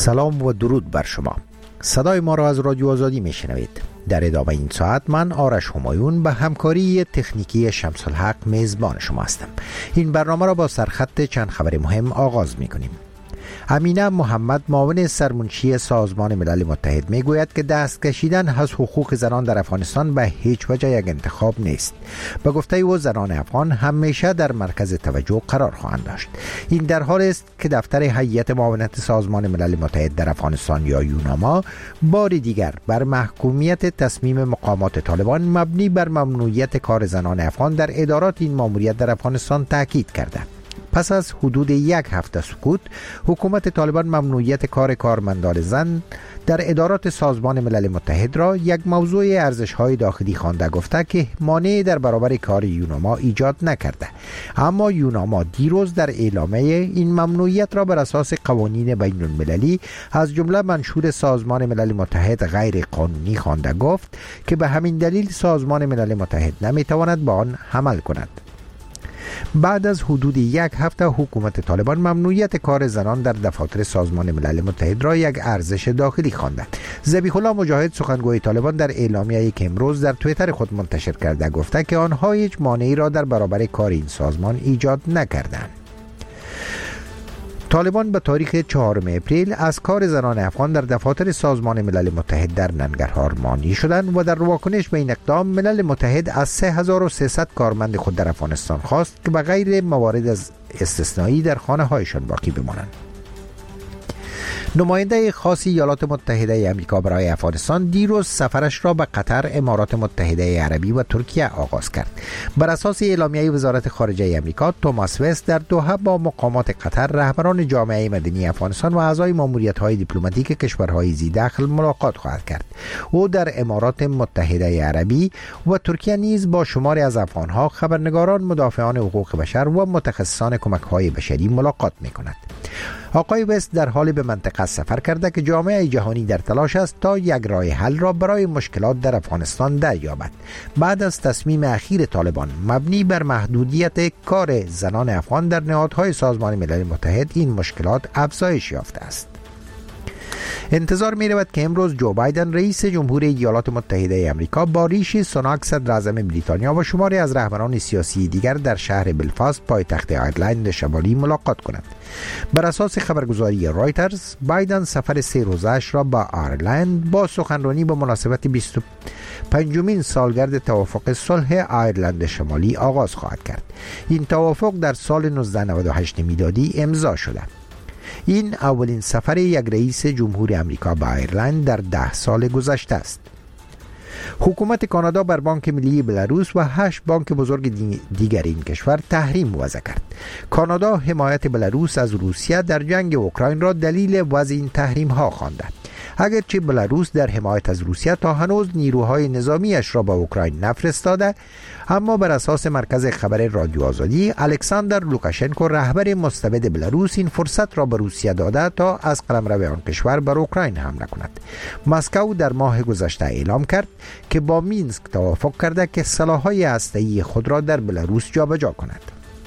سلام و درود بر شما. صدای ما را از رادیو آزادی میشنوید. در ادامه این ساعت من آرش همایون به همکاری تکنیکی شمس الحق میزبان شما هستم. این برنامه را با سرخط چند خبر مهم آغاز میکنیم. امینه محمد معاون سرمنشی سازمان ملل متحد میگوید که دست کشیدن از حقوق زنان در افغانستان به هیچ وجه یک انتخاب نیست. به گفته او زنان افغان همیشه در مرکز توجه قرار خواهند داشت. این در حالی است که دفتر هیئت معاونت سازمان ملل متحد در افغانستان یا یوناما بار دیگر بر محکومیت تصمیم مقامات طالبان مبنی بر ممنوعیت کار زنان افغان در ادارات این ماموریت در افغانستان تاکید کرده. پس از حدود یک هفته سکوت، حکومت طالبان ممنوعیت کار کارمندان زن در ادارات سازمان ملل متحد را یک موضوع ارزش‌های داخلی خوانده، گفته که مانعی در برابر کار یوناما ایجاد نکرده. اما یوناما دیروز در اعلامیه این ممنوعیت را بر اساس قوانین بین المللی از جمله منشور سازمان ملل متحد غیر قانونی خوانده، گفت که به همین دلیل سازمان ملل متحد نمیتواند به آن عمل کند. بعد از حدود یک هفته حکومت طالبان ممنوعیت کار زنان در دفاتر سازمان ملل متحد را یک ارزش داخلی خوانده. ذبیح الله مجاهد سخنگوی طالبان در اعلامیه‌ای که امروز در توییتر خود منتشر کرده گفته که آنها هیچ مانعی را در برابر کار این سازمان ایجاد نکردند. طالبان به تاریخ 4 اپریل از کار زنان افغان در دفاتر سازمان ملل متحد در ننگرهار مانع شدند و در واکنش به این اقدام ملل متحد از 3300 کارمند خود در افغانستان خواست که به غیر موارد از استثنایی در خانه هایشان باقی بمانند. نماینده خاص ایالات متحده آمریکا برای افغانستان دیروز سفرش را به قطر، امارات متحده عربی و ترکیه آغاز کرد. بر اساس اعلامیه وزارت خارجه آمریکا، توماس وست در دوحه با مقامات قطر، رهبران جامعه مدنی افغانستان و اعضای ماموریت‌های دیپلماتیک کشورهای ذی‌دخل ملاقات خواهد کرد. او در امارات متحده عربی و ترکیه نیز با شماری از افغان‌ها، خبرنگاران، مدافعان حقوق بشر و متخصصان کمک‌های بشری ملاقات می‌کند. آقای وست در حال به منطقه سفر کرده که جامعه جهانی در تلاش است تا یک راه حل را برای مشکلات در افغانستان دریابد. بعد از تصمیم اخیر طالبان مبنی بر محدودیت کار زنان افغان در نهادهای سازمان ملل متحد، این مشکلات افزایش یافته است. انتظار می رود که امروز جو بایدن رئیس جمهور ایالات متحده آمریکا با ریشی سوناک صدر اعظم بریتانیا و شماری از رهبران سیاسی دیگر در شهر بلفاست پایتخت آیرلند شمالی ملاقات کند. بر اساس خبرگزاری رایترز، بایدن سفر 3 روزه‌اش را با آیرلند با سخنرانی به مناسبت 25مین سالگرد توافق صلح آیرلند شمالی آغاز خواهد کرد. این توافق در سال 1998 میلادی امضا شده. این اولین سفر یک رئیس جمهور آمریکا به آیرلند در 10 سال گذشته است. حکومت کانادا بر بانک ملی بلاروس و 8 بانک بزرگ دیگر این کشور تحریم وضع کرد. کانادا حمایت بلاروس از روسیه در جنگ اوکراین را دلیل وضع این تحریم ها خوانده. اگرچه بلاروس در حمایت از روسیه تا هنوز نیروهای نظامیش را به اوکراین نفرستاده، اما بر اساس مرکز خبر رادیو آزادی، الکساندر لوکاشنکو رهبر مستبد بلاروس این فرصت را به روسیه داده تا از قلمرو آن کشور بر اوکراین حمله کند. مسکو در ماه گذشته اعلام کرد که با مینسک توافق کرده که سلاح‌های هسته‌ای خود را در بلاروس جابجا کند.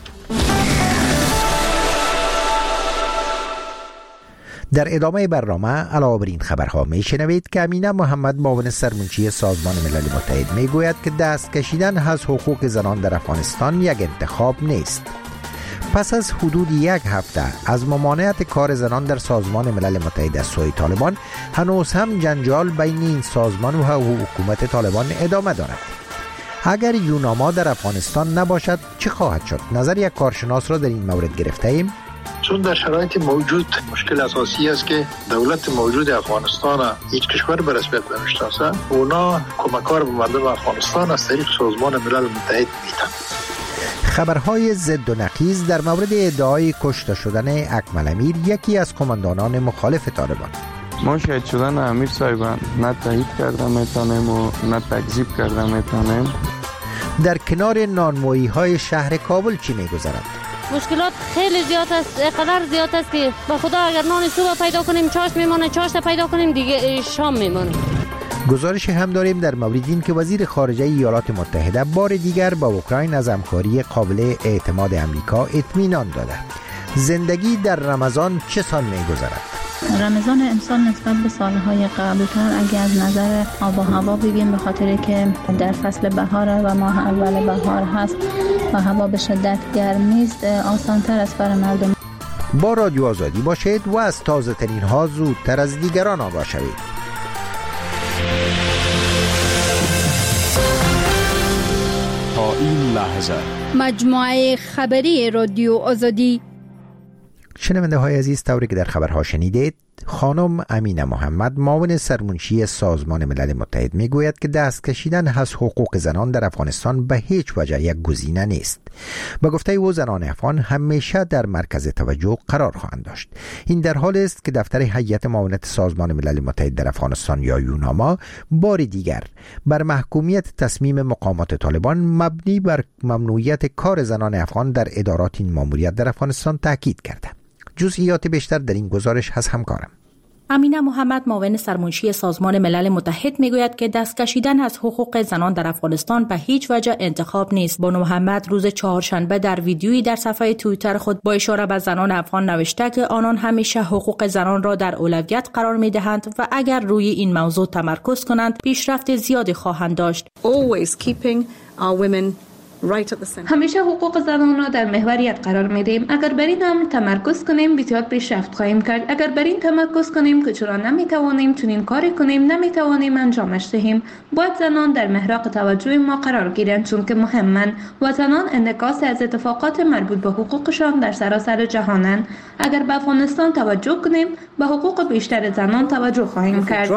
در ادامه برنامه علاوه بر این خبرها میشنوید که امینه محمد معاون سرمنشی سازمان ملل متحد میگوید که دست کشیدن از حقوق زنان در افغانستان یک انتخاب نیست. پس از حدود یک هفته از ممانعت کار زنان در سازمان ملل متحد از سوی طالبان، هنوز هم جنجال بین این سازمان و حکومت طالبان ادامه دارد. اگر یوناما در افغانستان نباشد چه خواهد شد؟ نظر یک کارشناس را در این مورد گرفته ایم. چون در شرایط موجود مشکل اساسی است که دولت موجود افغانستان هیچ کشور به رسمیت نمیشناسه. اونا کمکار به مردم افغانستان از طریق سازمان ملل متحد میدن. خبرهای ضد و نقیض در مورد ادعای کشته شدن اکمل امیر، یکی از قماندانان مخالف طالبان. ما شهید شدن امیر صاحبان نه تایید کرده میتونیم و نه تکذیب کرده میتونیم. در کنار نانوایی های شهر کابل چی میگذرد؟ مشکلات خیلی زیاد است، قدر زیاد است که به خدا اگر نان صبح پیدا کنیم چاش میمونه، چاش پیدا کنیم دیگه شام میمونه. گزارش هم داریم در مورد این که وزیر خارجه ایالات متحده بار دیگر با اوکراین از همکاری قابل اعتماد آمریکا اطمینان داده. زندگی در رمضان چه سان می‌گذرد؟ رمضان امسال نسبت به سالهای قبل‌تر اگر از نظر آب و هوا بگیم، به خاطر که در فصل بهار و ماه اول بهار هست و هوا به شدت گرم نیست، آسان‌تر است برای مردم. با رادیو آزادی باشید و از تازه ترین ها زودتر از دیگران آگاه شوید. تا این لحظه مجموعه خبری رادیو آزادی. شنونده های عزیز، طوری که در خبرها شنیدید، خانم امینه محمد، معاون سرمنشی سازمان ملل متحد، میگوید که دست کشیدن از حقوق زنان در افغانستان به هیچ وجه یک گزینه نیست. به گفته او، زنان افغان همیشه در مرکز توجه قرار خواهند داشت. این در حالی است که دفتر هیئت معاونت سازمان ملل متحد در افغانستان یا یوناما بار دیگر بر محکومیت تصمیم مقامات طالبان مبنی بر ممنوعیت کار زنان افغان در ادارات این ماموریت در افغانستان تاکید کرده. جزئیات بیشتر در این گزارش از همکارم. امینه محمد، معاون سرمنشی سازمان ملل متحد، میگوید که دست کشیدن از حقوق زنان در افغانستان به هیچ وجه انتخاب نیست. بانو محمد روز چهارشنبه در ویدیویی در صفحه توییتر خود با اشاره به زنان افغان نوشته که آنان همیشه حقوق زنان را در اولویت قرار میدهند و اگر روی این موضوع تمرکز کنند پیشرفت زیادی خواهند داشت. همیشه حقوق زنان را در محوریت قرار میدیم. اگر بر این امر تمرکز کنیم بسیار پیشرفت خواهیم کرد. اگر بر این تمرکز کنیم که چرا نمیتوانیم چنین کاری کنیم، نمیتوانیم انجامش دهیم، باید زنان در محراق توجه ما قرار گیرند، چون که مهمند و زنان انعکاس از اتفاقات مربوط به حقوقشان در سراسر جهانند. اگر به افغانستان توجه کنیم به حقوق بیشتر زنان توجه خواهیم کرد.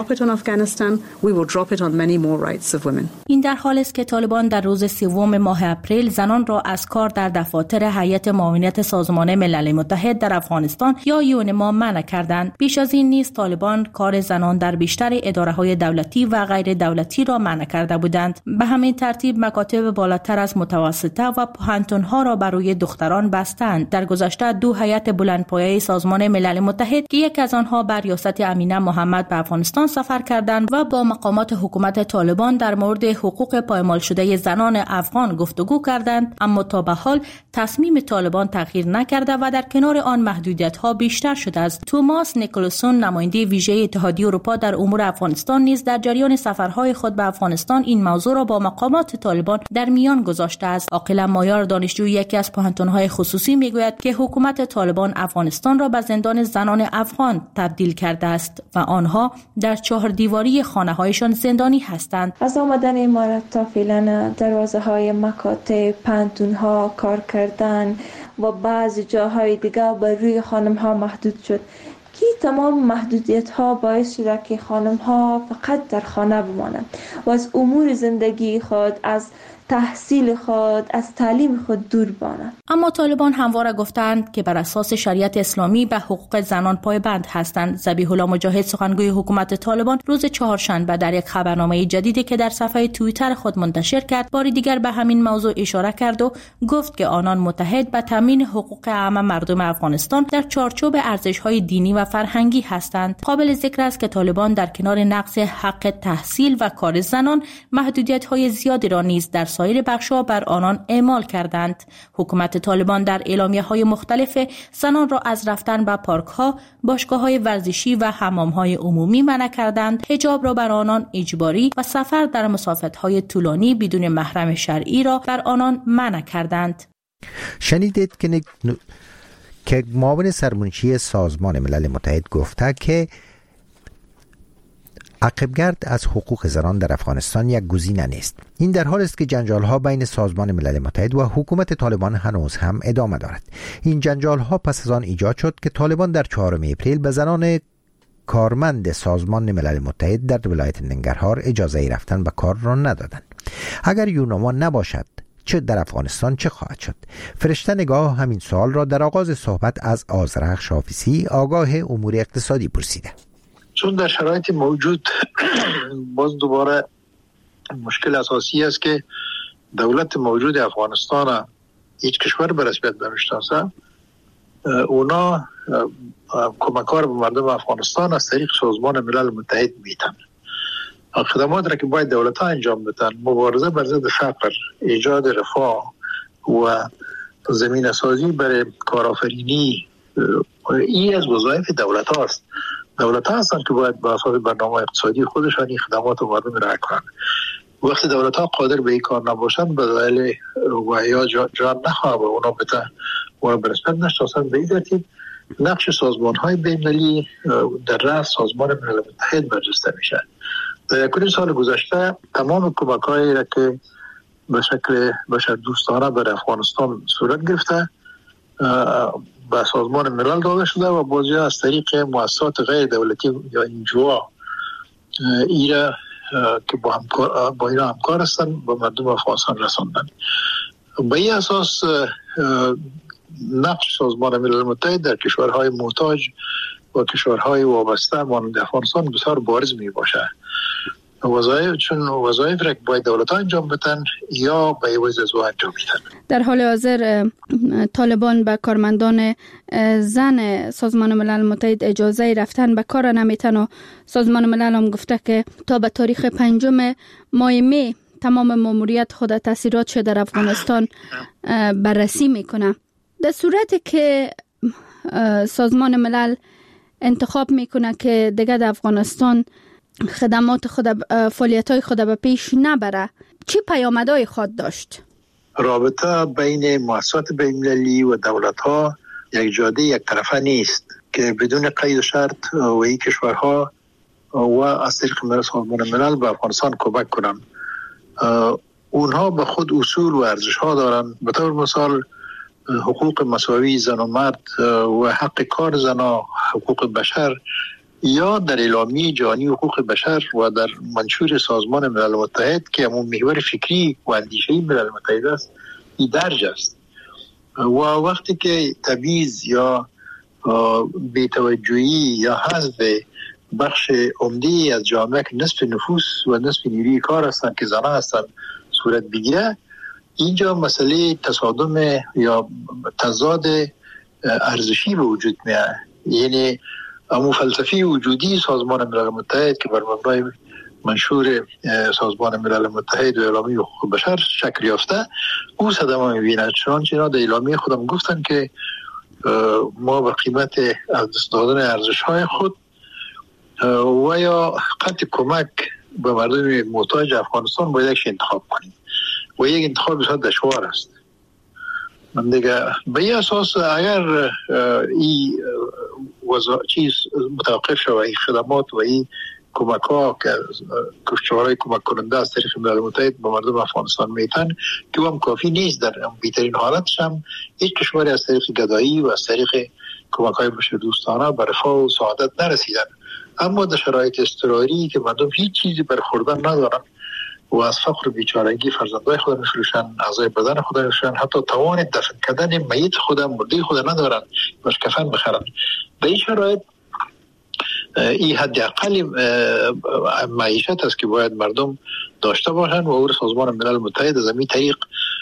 این در حالی است که طالبان در روز سوم ماه اپریل زنان را از کار در دفاتر هیئت معاونت سازمان ملل متحد در افغانستان یا یونما منع کردند. بیش از این نیز طالبان کار زنان در بیشتر اداره‌های دولتی و غیر دولتی را منع کرده بودند. به همین ترتیب مکاتب بالاتر از متوسطه و پوهنتون‌ها را برای دختران بستند. در گذشته 2 هیئت بلندپایه سازمان ملل متحد که یک از آنها بر ریاست امینه محمد به افغانستان سفر کردند و با مقامات حکومت طالبان در مورد حقوق پایمال شده زنان افغان گفتگو کردند، اما تا به حال تصمیم طالبان تغییر نکرده و در کنار آن محدودیت‌ها بیشتر شده است. توماس نیکلسون، نماینده ویژه اتحادیه اروپا در امور افغانستان، نیز در جریان سفرهای خود به افغانستان این موضوع را با مقامات طالبان در میان گذاشته است. عاقله مایار، دانشجوی یکی از پوهنتون‌های خصوصی، میگوید که حکومت طالبان افغانستان را به زندان زنان افغان تبدیل کرده است و آنها در 4 دیواری خانه‌هایشان زندانی هستند. از آمدن امارات تا فعلا دروازه‌های مکاتب، پانتون‌ها کار کردن و بعضی جاهای دیگه بر روی خانم‌ها محدود شد که تمام محدودیت‌ها باعث شده که خانم‌ها فقط در خانه بمانند و از امور زندگی خود، از تحصیل خود، از تعلیم خود دور بانند. اما طالبان همواره گفتند که بر اساس شریعت اسلامی به حقوق زنان پایبند هستند. ذبیح الله مجاهد، سخنگوی حکومت طالبان، روز چهارشنبه در یک خبرنامه جدیدی که در صفحه توییتر خود منتشر کرد، بار دیگر به همین موضوع اشاره کرد و گفت که آنان متحد به تامین حقوق عام مردم افغانستان در چارچوب ارزش‌های دینی و فرهنگی هستند. قابل ذکر است که طالبان در کنار نقض حق تحصیل و کار زنان، محدودیت‌های زیادی را نیز در سایر بخش‌ها بر آنان اعمال کردند. حکومت طالبان در اعلامیه‌های مختلف زنان را از رفتن به پارک‌ها، باشگاه‌های ورزشی و حمام‌های عمومی منع کردند، حجاب را بر آنان اجباری و سفر در مسافت‌های طولانی بدون محرم شرعی را بر آنان منع کردند. شنیدید که معاون سرمنشی سازمان ملل متحد گفته که عقبگرد از حقوق زنان در افغانستان یک گزینه نیست. این در حالی است که جنجال‌ها بین سازمان ملل متحد و حکومت طالبان هنوز هم ادامه دارد. این جنجال‌ها پس از آن ایجاد شد که طالبان در 4 اپریل به زنان کارمند سازمان ملل متحد در ولایت ننگرهار اجازه رفتن به کار را ندادند. اگر یوناما نباشد چه در افغانستان چه خواهد شد؟ فرشته نگاه همین سوال را در آغاز صحبت از آذرخش حافظی، آگاه امور اقتصادی، پرسیده. چون در شرایط موجود باز دوباره مشکل اساسی است که دولت موجود افغانستان هیچ کشور به رسمیت نمیشناسه. اونا کمکار به مردم افغانستان از طریق سازمان ملل متحد میتن. خدمات را که باید دولت ها انجام بدن، مبارزه بر ضد فقر، ایجاد رفاه و زمینه سازی برای کارآفرینی، این از وظایف دولت هاست. دولت‌ها هستند که باید با اساس برنامه اقتصادی خودشان این خدمات و مردم را کنند. وقتی دولت‌ها قادر به این کار نباشند به دلیل وحیا جان نخواهد و اونا به نسبت نشناسند. به این ترتیب نقش سازمان‌های بین‌المللی در رأس سازمان ملل متحد برجسته میشه. در یکونیم سال گذشته تمام کمک‌هایی را که به شکل بشردوستانه برای افغانستان صورت گرفته به سازمان ملل داده شده و بعضی از طریق مؤسسات غیر دولتی یا NGO ایره که با اینا همکار هستند به مردم افغانستان رساندن. به این اساس نقش سازمان ملل متحد در کشورهای محتاج و کشورهای وابسته مانند افغانستان بسیار بارز می باشه. چون وظایف را باید دولت‌ها انجام بدن یا به عوض از او انجام میدن. در حال حاضر طالبان به کارمندان زن سازمان ملل متحد اجازه رفتن به کار نمیتن و سازمان ملل هم گفته که تا به تاریخ 5 ماه می تمام ماموریت خود تاثیراتش در افغانستان بررسی میکنه. در صورتی که سازمان ملل انتخاب میکنه که دیگه در افغانستان خدمات خود فعالیت‌های خود به پیش نبره، چی پیامدهای خود داشت؟ رابطه بین مؤسسات بین‌المللی و دولت‌ها یک جاده یک طرفه نیست که بدون قید و شرط و این کشورها و از طریق سازمان ملل به افغانستان کمک کنند. اونها به خود اصول و ارزش‌ها دارند. به طور مثال حقوق مساوی زن و مرد و حق کار زنان، حقوق بشر یا در اعلامیه جهانی حقوق بشر و در منشور سازمان ملل متحد که همون محور فکری و اندیشه‌ای ملل متحد است این درج است. و وقتی که تبعیض یا بی‌توجهی یا حذف بخش عمده از جامعه که نصف نفوس و نصف نیروی کار هستند که زنان هستند صورت بگیره، اینجا مسئله تصادم یا تضاد ارزشی به وجود میاد. یعنی امو فلسفی وجودی سازمان ملل متحد که بر مبنای منشور سازمان ملل متحد و اعلامیه حقوق بشر شکل یافته او صدمه می‌بیند. چنانچه اینا در اعلامیه خودم گفتن که ما به قیمت از دست دادن ارزش‌های خود و یا قطع کمک به مردم محتاج افغانستان باید یک انتخاب کنیم و یک انتخاب بسیار دشوار است. من دیگه به این اساس اگر این چیز متوقف شود، این خدمات و این کمک ها که کشورهای کمک کننده از طریق ملل متحد به مردم افغانستان میتن که هم کافی نیست، در بهترین حالتش هم هیچ کشوری از طریق گدایی و از طریق کمک های بشردوستانه به رفاه و سعادت نرسیدن. اما در شرایط اضطراری که مردم هیچ چیزی برخوردن ندارن و از فقر و بیچارگی فرزندای خود میفروشن، اعضای بدن خود میفروشن، حتی توان دفن کردن میت خود مرده خود ندارن باش کفن بخرن. به این شرایط این حداقل معیشت است که باید مردم داشته باشن و او سازمان ملل متحد از این طریق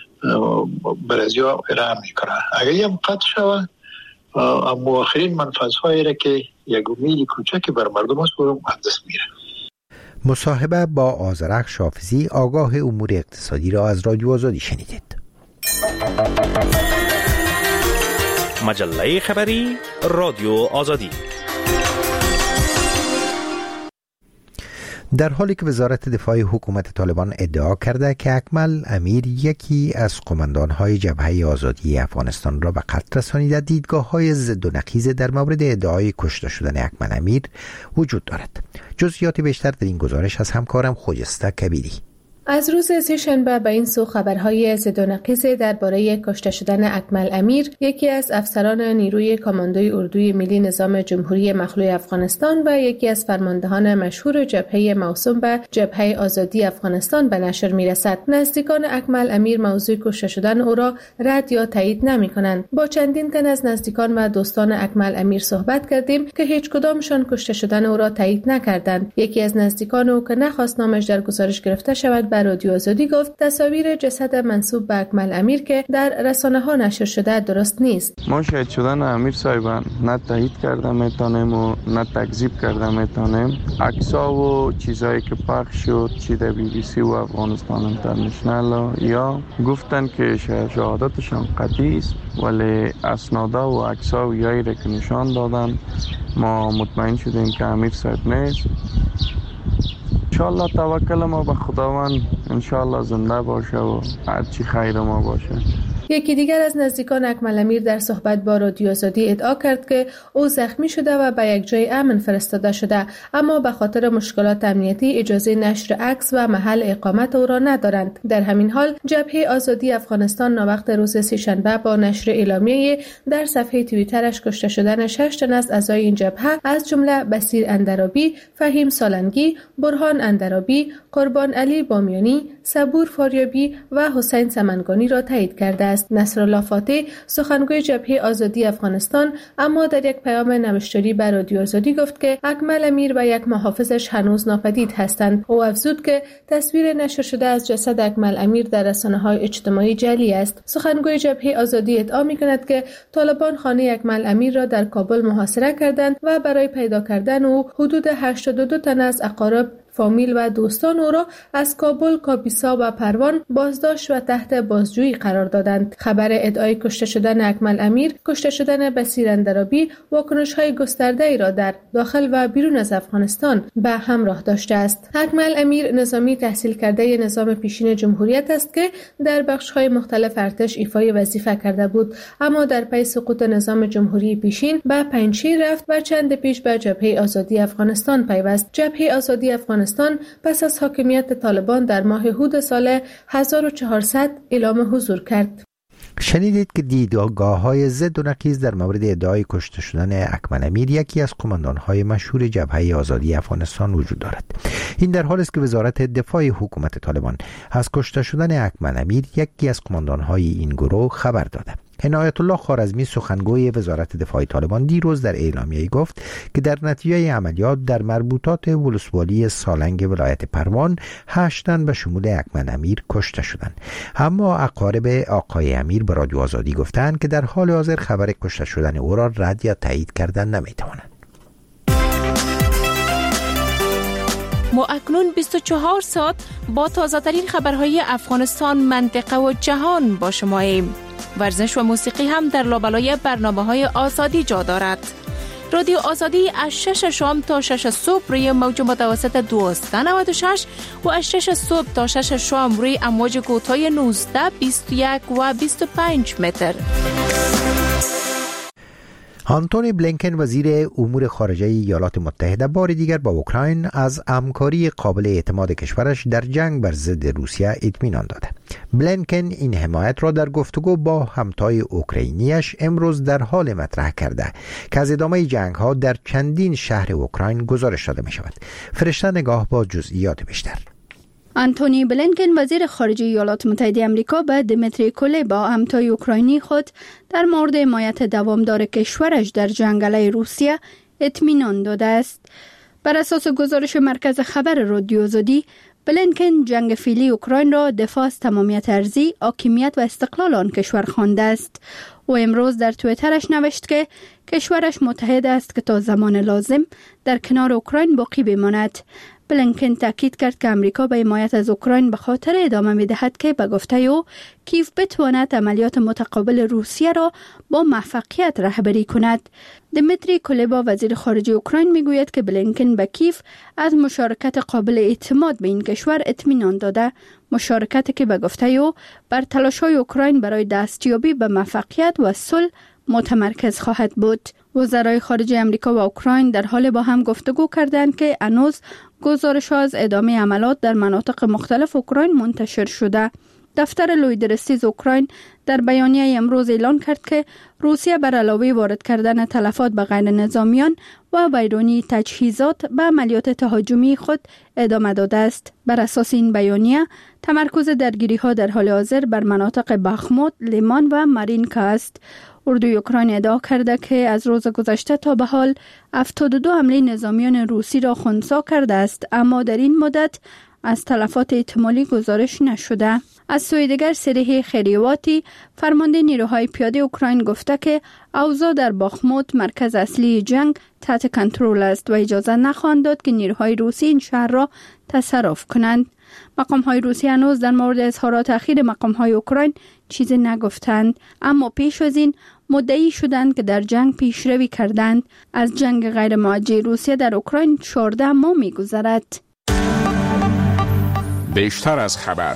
برازیا ارائه میکنه. اگر هم قطع شود اما آخرین منفعت‌هایی را که یک امید کوچکی بر مردم است رو از دست میره. مصاحبه با آذرخش حافظی آگاه امور اقتصادی را از رادیو آزادی شنیدید. مجله خبری رادیو آزادی. در حالی که وزارت دفاع حکومت طالبان ادعا کرده که اکمل امیر یکی از قماندان‌های جبهه آزادی افغانستان را به قتل رسانیده، دیدگاه‌های ضد و نقیض در مورد ادعای کشته شدن اکمل امیر وجود دارد. جزئیات بیشتر در این گزارش از همکارم خجسته کبیری. از روز سه‌شنبه به این سو خبرهای ضد و نقیض درباره کشته شدن اکمل امیر، یکی از افسران نیروی کاماندوی اردوی ملی نظام جمهوری مخلوع افغانستان و یکی از فرماندهان مشهور جبهه موسوم به جبهه آزادی افغانستان به نشر می‌رسد. نزدیکان اکمل امیر موضوع کشته شدن او را رد یا تایید نمی‌کنند. با چندین تن از نزدیکان و دوستان اکمل امیر صحبت کردیم که هیچ کدامشان کشته شدن او را تایید نکردند. یکی از نزدیکان او که نخواست نامش در گزارش گرفته شود به رادیو آزادی گفت تصاویر جسد منسوب به اکمل امیر که در رسانه‌ها نشر شده درست نیست. ما شاهد شدن امیر صاحبان نه تایید کرده میتونیم و نه تکذیب کرده میتونیم. عکس‌ها و چیزایی که پخش شد چی در BBC و افغانستان اینترنشنال یا گفتن که شهادتشان قطعی است، ولی اسنادا و عکس‌ها و یایی را که نشان دادن ما مطمئن شدیم که امیر صاحب نیست. انشاءالله توکل ما به خداوند، انشاءالله زنده باشه و هرچی خیر ما باشه. یکی دیگر از نزدیکان اکمل امیر در صحبت با رادیو آزادی ادعا کرد که او زخمی شده و به یک جای امن فرستاده شده، اما به خاطر مشکلات امنیتی اجازه نشر عکس و محل اقامت او را ندارند. در همین حال جبهه آزادی افغانستان ناوقت روز سه‌شنبه با نشر اعلامیه در صفحه توییترش کشته شدن 6 تن از اعضای این جبهه از جمله بصیر اندرابی، فهیم سالنگی، برهان اندرابی، قربان علی بامیانی، صبور فاریابی و حسین سمنگانی را تایید کرده است. نصرالله فاتح سخنگوی جبهه آزادی افغانستان اما در یک پیام نوشتاری به رادیو آزادی گفت که اکمل امیر و یک محافظش هنوز ناپدید هستند. او افزود که تصویر نشر شده از جسد اکمل امیر در رسانه‌های اجتماعی جعلی است. سخنگوی جبهه آزادی ادعا می‌کند که طالبان خانه اکمل امیر را در کابل محاصره کردند و برای پیدا کردن او حدود 82 تن از اقارب، فامیل و دوستان او را از کابل، کاپیسا و پروان بازداشت و تحت بازجویی قرار دادند. خبر ادعای کشته شدن اکمل امیر، کشته شدن بصیر اندرابی واکنش‌های گسترده‌ای را در داخل و بیرون از افغانستان به همراه داشته است. اکمل امیر نظامی تحصیل کرده نظام پیشین جمهوریت است که در بخش‌های مختلف ارتش ایفای وظیفه کرده بود، اما در پی سقوط نظام جمهوری پیشین به پنجشیر رفت و چند پیش به جبهه آزادی افغانستان پیوست. جبهه آزادی افغانستان پس از حاکمیت طالبان در ماه هود سال 1400 اعلام حضور کرد. شنیدید که دیدگاه‌های ضد و نقیض در مورد ادعای کشته شدن اکمل امیر، یکی از قماندان‌های مشهور جبهه آزادی افغانستان، وجود دارد. این در حالی است که وزارت دفاع حکومت طالبان از کشته شدن اکمل امیر، یکی از قماندان‌های این گروه، خبر داده. عنایت الله خوارزمی سخنگوی وزارت دفاع طالبان دیروز در اعلامیه گفت که در نتیجه عملیات در مربوطات ولسوالی سالنگ ولایت پروان 8 تن به شمول اکمل امیر کشته شدند. اما اقارب آقای امیر به رادیو آزادی گفتند که در حال حاضر خبر کشته شدن او را رد یا تایید کردن نمی‌توانند. ما اکنون 24 ساعت با تازه‌ترین خبرهای افغانستان، منطقه و جهان با شماییم. ورزش و موسیقی هم در لابلای برنامه‌های آزادی جا دارد. رادیو آزادی از 6 شام تا 6 صبح روی موج متوسط 1296 و از 6 صبح تا 6 شام روی امواج کوتاه 19، 21 و 25 متر. آنتونی بلینکن وزیر امور خارجه ایالات متحده بار دیگر با اوکراین از همکاری قابل اعتماد کشورش در جنگ بر ضد روسیه اطمینان داده. بلینکن این حمایت را در گفتگو با همتای اوکراینیش امروز در حال مطرح کرده که از ادامه جنگ ها در چندین شهر اوکراین گزارش داده می شود. فرشته نگاه با جزئیات بیشتر. آنتونی بلینکن وزیر خارجه ایالات متحده آمریکا به دمیتری کولبا همتای اوکراینی خود در مورد حمایت دوامدار کشورش در جنگ علیه روسیه اطمینان داده است. بر اساس گزارش مرکز خبر رادیو آزادی، بلینکن جنگ فعلی اوکراین را دفاع از تمامیت ارضی، حاکمیت و استقلال آن کشور خوانده است. او امروز در توییترش نوشت که کشورش متحد است که تا زمان لازم در کنار اوکراین باقی بماند. بلینکن تاکید کرد که امریکا به حمایت از اوکراین به خاطر ادامه می‌دهد که به گفته او کیف بتواند عملیات متقابل روسیه را با موفقیت رهبری کند. دمیتری کولبا وزیر خارجه اوکراین میگوید که بلینکن به کیف از مشارکت قابل اعتماد به این کشور اطمینان داده، مشارکتی که به گفته او بر تلاش‌های اوکراین برای دستیابی به موفقیت و صلح متمرکز خواهد بود. وزرای خارجه امریکا و اوکراین در حال با هم گفتگو کردند که هنوز گزارش از ادامه عملیات در مناطق مختلف اوکراین منتشر شده. دفتر لویدرسیز اوکراین در بیانیه امروز اعلان کرد که روسیه بر علاوه وارد کردن تلفات به غیر نظامیان و ویرانی تجهیزات به عملیات تهاجمی خود ادامه داده است. بر اساس این بیانیه تمرکز درگیری‌ها در حال حاضر بر مناطق بخموت، لیمان و مارینکا است. اردوی اوکراین ادعا کرده که از روز گذشته تا به حال 72 حمله نظامیان روسی را خنثی کرده است، اما در این مدت از تلفات احتمالی گزارش نشده. از سوی دیگر سریح خیریواتی فرمانده نیروهای پیاده اوکراین گفته که اوضاع در باخموت مرکز اصلی جنگ تحت کنترل است و اجازه نخواهند داد که نیروهای روسی این شهر را تصرف کنند. مقام‌های روسی هنوز در مورد اظهارات اخیر مقام‌های اوکراین چیزی نگفتند، اما پیش از این مدعی شدند که در جنگ پیشروی کردند. از جنگ غیر موجه روسیه در اوکراین 14 ماه می‌گذرد. بیشتر از خبر.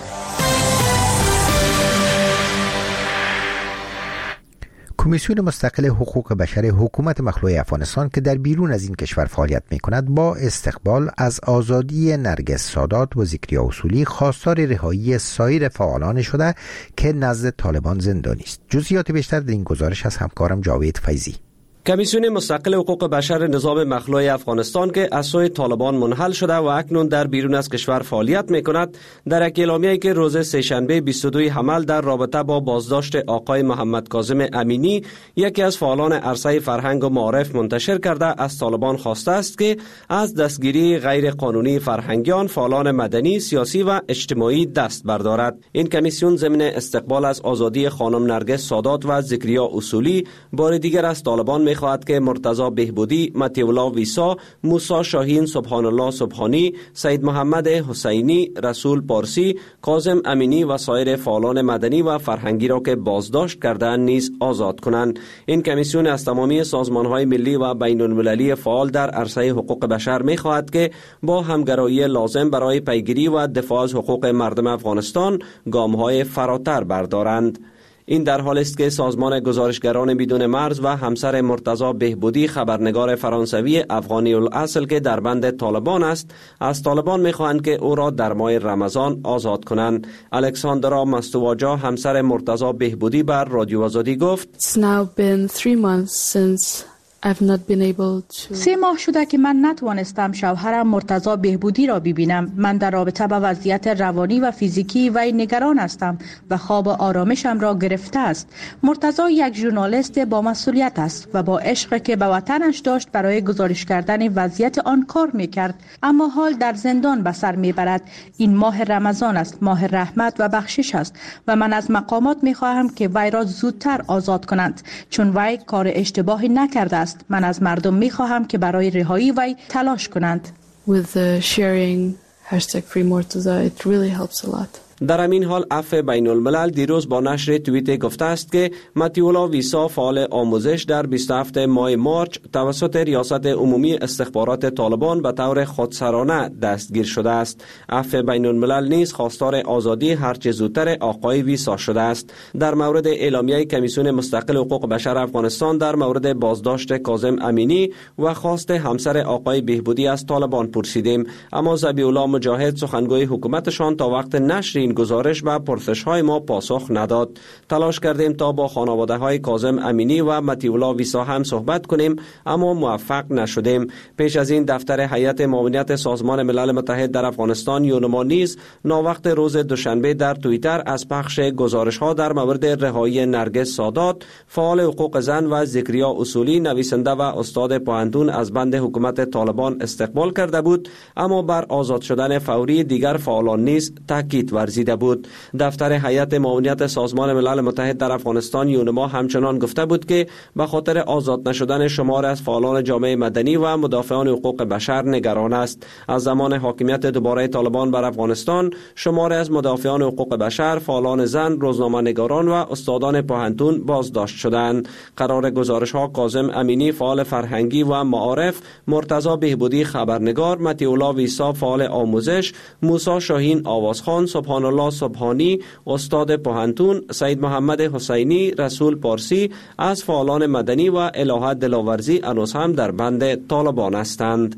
کمیسیون مستقل حقوق بشر حکومت مخلوع افغانستان که در بیرون از این کشور فعالیت می‌کند با استقبال از آزادی نرگس سادات و ذکریا اصولی خواستار رهایی سایر فعالان شده که نزد طالبان زندانی است. جزئیات بیشتر در این گزارش از همکارم جاوید فیضی. کمیسیون مستقل حقوق بشر نظام مخلوع افغانستان که از سوی طالبان منحل شده و اکنون در بیرون از کشور فعالیت می‌کند، در یک اعلامیه‌ای که روز سه‌شنبه 22 حمل در رابطه با بازداشت آقای محمد کاظم امینی، یکی از فعالان عرصه فرهنگ و معارف منتشر کرده، از طالبان خواسته است که از دستگیری غیر قانونی فرهنگیان، فعالان مدنی، سیاسی و اجتماعی دست بردارد. این کمیسیون ضمن استقبال از آزادی خانم نرگس سادات و ذکریا اصولی بار دیگر از طالبان می‌خواهد که مرتضی بهبودی، مطیع الله ویسا، موسی شاهین، سبحان الله سبحانی، سید محمد حسینی، رسول پارسی، کاظم امینی و سایر فعالان مدنی و فرهنگی را که بازداشت کردند نیز آزاد کنند. این کمیسیون از تمامی سازمان‌های ملی و بین‌المللی فعال در عرصه حقوق بشر می‌خواهد که با همگرایی لازم برای پیگیری و دفاع از حقوق مردم افغانستان گام‌های فراتر بردارند. این در حالی است که سازمان گزارشگران بدون مرز و همسر مرتضی بهبودی، خبرنگار فرانسوی افغانی الاصل که در بند طالبان است، از طالبان می‌خواهند که او را در ماه رمضان آزاد کنند. الکساندرا مستواجا، همسر مرتضی بهبودی، بر رادیو آزادی گفت: It's now been 3 months since I've not been able to... 3 ماه شده که من نتوانستم شوهرم مرتضی بهبودی را ببینم. من در رابطه با وضعیت روانی و فیزیکی وی نگران هستم و خواب آرامشم را گرفته است. مرتضی یک ژورنالیست با مسئولیت است و با عشقی که به وطنش داشت برای گزارش کردن وضعیت آن کار میکرد، اما حال در زندان به سر میبرد. این ماه رمضان است، ماه رحمت و بخشش است و من از مقامات میخواهم که وی را زودتر آزاد کنند، چون وی کار اشتباهی نکرده است. من از مردم میخواهم که برای رهایی وی تلاش کنند. With sharing #FreeMurtaza, it really helps a lot. در همین حال عفو بین الملل دیروز با نشر توییت گفته است که مطیع الله ویسا، فعال آموزش، در 27 ماه مارچ توسط ریاست عمومی استخبارات طالبان به طور خودسرانه دستگیر شده است. عفو بین الملل نیز خواستار آزادی هرچه زودتر آقای ویسا شده است. در مورد اعلامیه کمیسیون مستقل حقوق بشر افغانستان در مورد بازداشت کاظم امینی و خواست همسر آقای بهبودی از طالبان پرسیدیم، اما ذبیح الله مجاهد، سخنگوی حکومتشان، تا وقت نشر این گزارش و پرسش‌های ما پاسخ نداد. تلاش کردیم تا با خانواده‌های کاظم امینی و مطیع الله ویسا هم صحبت کنیم، اما موفق نشدیم. پیش از این دفتر هیئت معاونت سازمان ملل متحد در افغانستان یونما نیز ناوقت روز دوشنبه در توییتر از پخش گزارش‌ها در مورد رهایی نرگس سادات، فعال حقوق زن، و ذکریا اصولی، نویسنده و استاد پوهنتون، از بند حکومت طالبان استقبال کرده بود، اما بر آزاد شدن فوری دیگر فعالان نیز تاکید ورزیده بود. دفتر هیئت معاونت سازمان ملل متحد در افغانستان یونما همچنان گفته بود که به خاطر آزاد نشدن شمار از فعالان جامعه مدنی و مدافعان حقوق بشر نگران است. از زمان حاکمیت دوباره طالبان بر افغانستان، شمار از مدافعان حقوق بشر، فعالان زن، روزنامه‌نگاران و استادان پوهنتون بازداشت شدند. قرار گزارش‌ها کاظم امینی، فعال فرهنگی و معارف، مرتضی بهبودی، خبرنگار، مطیع الله ویسا، فعال آموزش، موسی شاهین آوازخوان، سبحان الله سبحانی، استاد پوهنتون، سید محمد حسینی، رسول پارسی از فعالان مدنی و الهه دلاورزی هنوز هم در بند طالبان هستند.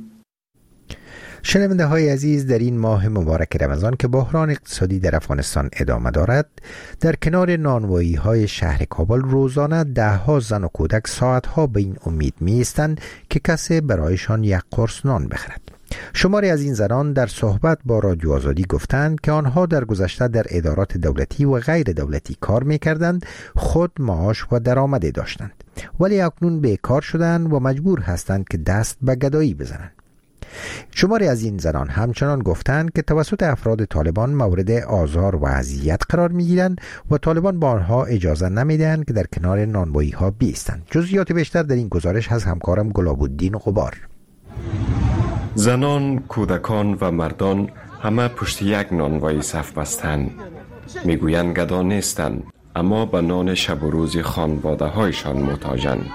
شنونده های عزیز، در این ماه مبارک رمضان که بحران اقتصادی در افغانستان ادامه دارد، در کنار نانوایی های شهر کابل روزانه دهها زن و کودک ساعتها به این امید می ایستند که کسی برایشان یک قرص نان بخرد. شماری از این زنان در صحبت با رادیو آزادی گفتند که آنها در گذشته در ادارات دولتی و غیر دولتی کار می‌کردند، خود معاش و درآمدی داشتند، ولی اکنون بیکار شدند و مجبور هستند که دست به گدایی بزنند. شماری از این زنان همچنان گفتند که توسط افراد طالبان مورد آزار و اذیت قرار می‌گیرند و طالبان با آنها اجازه نمی‌دهند که در کنار نانوایی‌ها بایستند. جزئیات بیشتر در این گزارش از همکارم گلاب‌الدین غبار. زنان، کودکان و مردان همه پشت یک نانوایی صف بستند. میگویند گدا نیستند، اما به نان شب و روز خانواده هایشان محتاجند.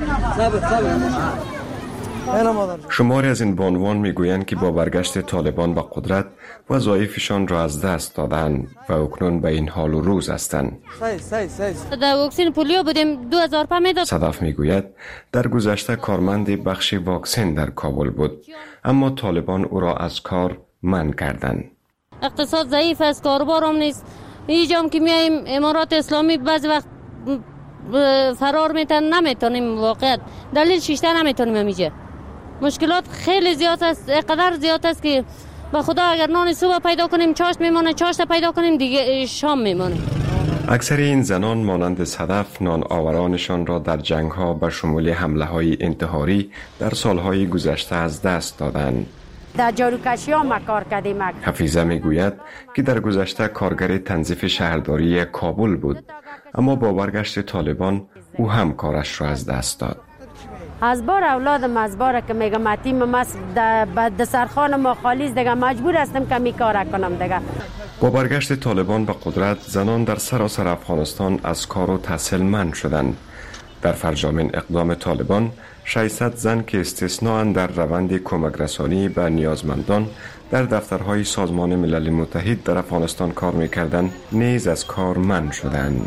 شماری از این بانوان میگویند که با برگشت طالبان به قدرت وظایفشان را از دست دادند و اکنون به این حال و روز هستند. در واکسن پولیو بودیم 2005 میداد. صدف میگوید در گذشته کارمند بخش واکسن در کابل بود، اما طالبان او را از کار منع کردند. اقتصاد ضعیف است، کاروبار هم نیست. اینجا که میایم امارات اسلامی بعضی وقت فرار نمیتونیم، واقعا دلیل شیشته نمیتونیم. همیشه مشکلات خیلی زیاد است، قدر زیاد است که به خدا اگر نان صبح پیدا کنیم چاشت میمونه، چاشت پیدا کنیم دیگه شام میمونه. اکثر این زنان مانند صدف نان آورانشان را در جنگ ها به شمول حمله های انتحاری در سالهای گذشته از دست دادند. در جاروکشی ها ما کار کردیم. حفیظه میگوید که در گذشته کارگر تنظیف شهرداری کابل بود، اما با برگشت طالبان او هم کارش را از دست داد. از بار اولادم از بار که میگم متیم مس د سرخان ما خالیز دیگه مجبور هستم که می کار کنم دیگه. با برگشت طالبان به قدرت زنان در سراسر افغانستان از کار و تحصیل منع شدند. در فرجامین اقدام طالبان 600 زن که استثناء در روند کمک رسانی به نیازمندان در دفترهای سازمان ملل متحد در افغانستان کار می‌کردند نیز از کار منع شدند.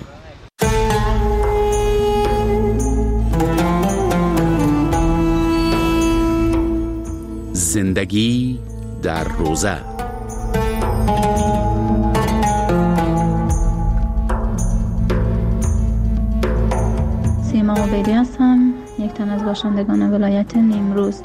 زندگی در روزه. سیما عبیدی هستم، یک تن از باشندگان ولایت نیمروز.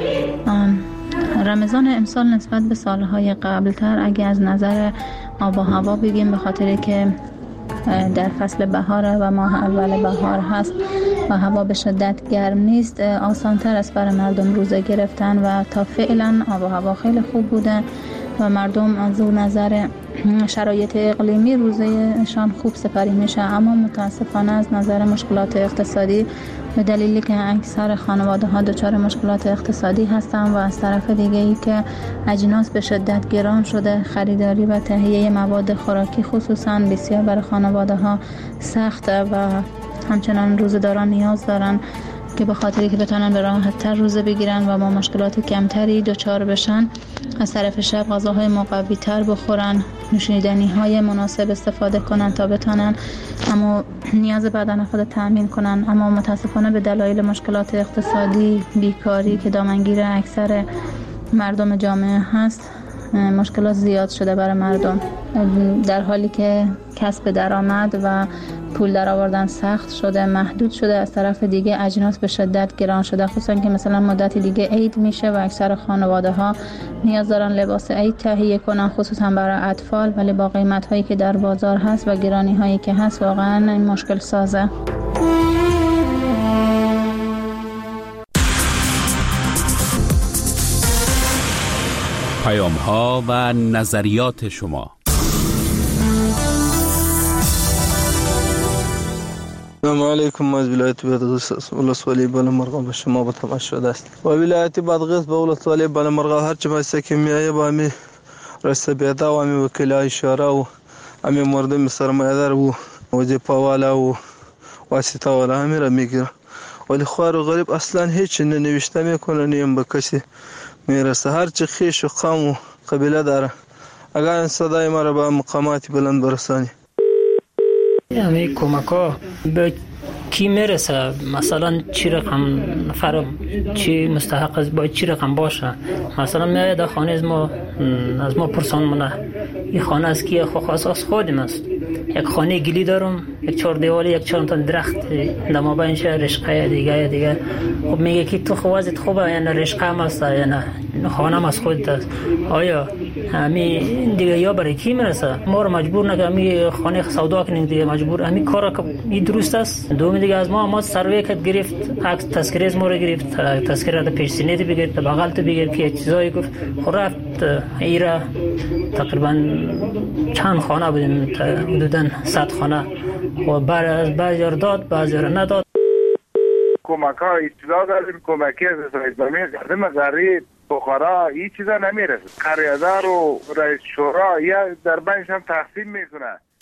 رمضان امسال نسبت به سالهای قبلتر اگه از نظر آب و هوا بگیم، به خاطر که در فصل بهار و ماه اول بهار هست و هوا به شدت گرم نیست، آسان‌تر است برای مردم روزه گرفتن و تا فعلا آب و هوا خیلی خوب بوده و مردم از اون نظر شرایط اقلیمی روزهشان خوب سپری میشه. اما متاسفانه از نظر مشکلات اقتصادی، به دلیلی که اکثر خانواده ها دچار مشکلات اقتصادی هستند و از طرف دیگه ای که اجناس به شدت گران شده، خریداری و تهیه مواد خوراکی خصوصا بسیار برای خانواده ها سخته و همچنان روزه‌داران نیاز دارن که به خاطری که بتونن به راحت تر روزه بگیرن و با مشکلات کمتری دچار بشن، از طرف شب غذاهای مقوی تر بخورن، نوشیدنی های مناسب استفاده کنن تا بتونن اما نیاز بدن خود تامین کنن. اما متاسفانه به دلایل مشکلات اقتصادی، بیکاری که دامنگیر اکثر مردم جامعه هست، مشکلات زیاد شده برای مردم، در حالی که کسب درآمد و پول در آوردن سخت شده، محدود شده. از طرف دیگه اجناس به شدت گران شده، خصوصا که مثلا مدتی دیگه عید میشه و اکثر خانواده ها نیاز دارن لباس عید تهیه کنن، خصوصا برای اطفال، ولی با قیمت هایی که در بازار هست و گرانی هایی که هست واقعا این مشکل سازه. پیام ها و نظریات شما. السلام علیکم. از ولایت بادغیس ولسوالی بالامرغ به شما با تماس شده است. و ولایت بادغیس به ولسوالی بالامرغ هر چه واسه که میایه با می رسته بیدا و می وکیلای اشاره و امی مردم سرمایه‌دار و وظیفه والا و واسطه والا همین میگیره، ولی خوار و غریب اصلا هیچ ننوشته میکنه، نیم به کسی میرسه. هر چه خیش و قوم و قبیله داره، اگر این صدای ما را به مقامات بلند برسانی. یعنی کمک‌ها به کی میرسه؟ مثلا چی رقم نفر چی مستحق است، باید چی رقم باشه؟ مثلا میاد در خانه از ما پرسان مونه این خانه از کیه؟ خاص از خودم است. یک خانه گلی دارم، یک چهار دیوالی، یک چهار تا درخت در مابینش رشقه دیگه. خب میگه که تو خوازت خوبه یا نه رشقه هم است یا نه؟ خانم از خودت است. آیا همین دیگه یا برای کی میرسه؟ ما رو مجبور نکنه همین خانه سودا کنیم دیگه، مجبور همین کارا که این درست است. دوم دیگه از ما سروی کت گرفت، عکس تذکره از ما رو گرفت، تذکره از پیش سینه تی بگیر، بغل تی بگیر که چیزایی گفت. رفت ایرا تقریبا چند خانه بودیم، حدوداً 100 خانه و بعضی رو داد بعضی رو نداد. کمک ها ابتدا داریم، کمکی از اسلامی قدم غریب بخارا این چیزا نمیرسه. قریادار و رئیس شورا یا در بینش هم تقسیم میکنه.